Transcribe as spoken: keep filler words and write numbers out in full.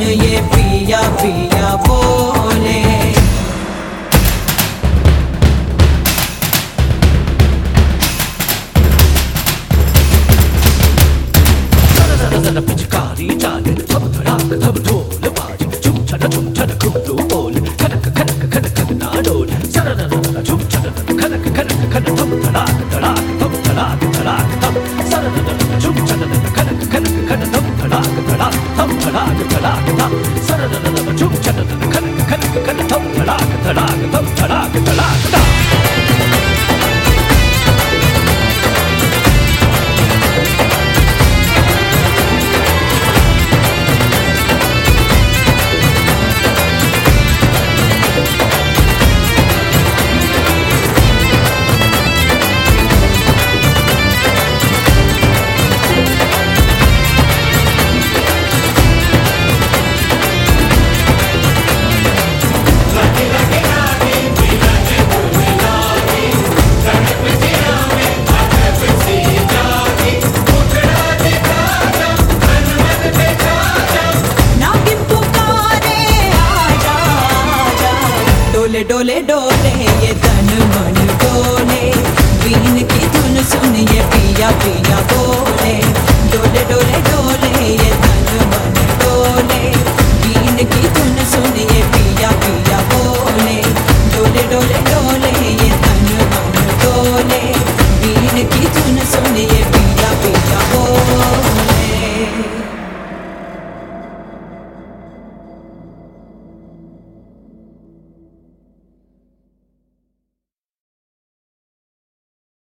ये पिया पिया बोले। पिचकारी चाले थम धड़ाक थम ढोल बाजे झुम छन झुम छन घुंघरू बोल खनक खनक खनक ना डोल सरर झुम छन खनक खनक खन थम धड़ाक धड़ाक थम धड़ाक धड़ाक थम सरर झुम छन खनक खनक खन थम धड़ाक धड़ाक थम धड़ाक धड़ाक थम सरर झुम छन खनक खनक खन थम धड़ाक धड़ाक थम धड़ाक धड़ाक थम। डोले डोले डोले ये तन मन डोले, बीन की धुन सुन ये पिया पिया बोले। डोले डोले डोले